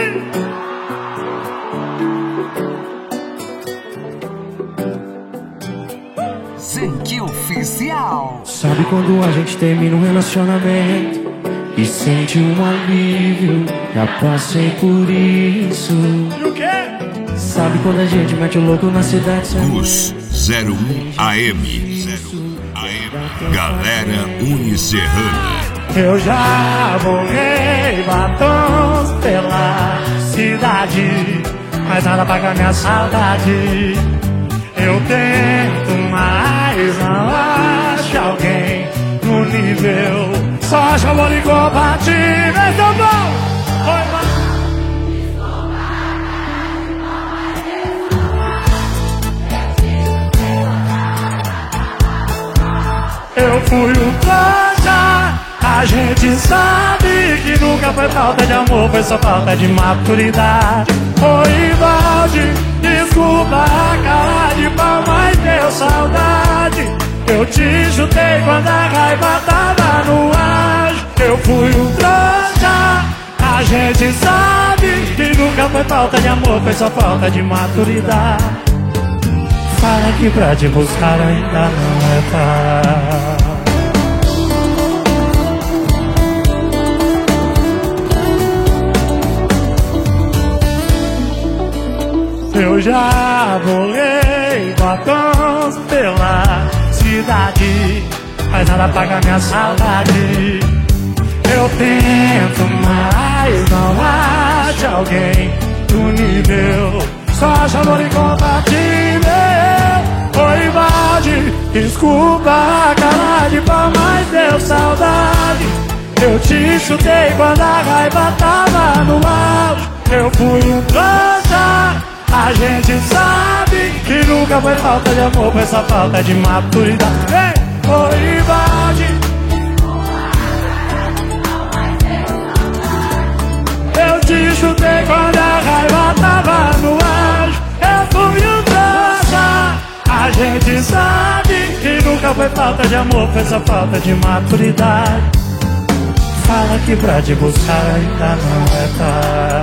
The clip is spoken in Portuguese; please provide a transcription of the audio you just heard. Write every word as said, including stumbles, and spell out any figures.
Zenque Oficial. Sabe quando a gente termina um relacionamento e sente um alívio? Já passei por isso. E o quê? Sabe quando a gente mete o louco na cidade? Cruz zero um A M A M Galera Unicerrana. Eu já borrei batons pela cidade, mas nada paga minha saudade. Eu tento, mas não acho alguém no nível. Só acho amor incompatível. Então bom, oi, eu fui o trouxa. A gente sabe que nunca foi falta de amor, foi só falta de maturidade. Oi, Valde, desculpa a cara de pau, mas deu saudade. Eu te chutei quando a raiva tava no ar. Eu fui um trouxa. A gente sabe que nunca foi falta de amor, foi só falta de maturidade. Fala que pra te buscar ainda não é fácil. Eu já borrei batons pela cidade, mas nada paga minha saudade. Eu tento, mas não acho alguém do nível. Só acho amor incompatível. Oi, Valde, desculpa a cara de pau, mas deu saudade. Eu te chutei quando a raiva tava no auge. Eu fui um trouxa. A gente sabe que nunca foi falta de amor, foi só falta de maturidade. Ei, oi, Valde, eu te chutei quando a raiva tava no auge. Eu fui um trouxa. A gente sabe que nunca foi falta de amor, foi só falta de maturidade. Fala que pra te buscar ainda não é tarde.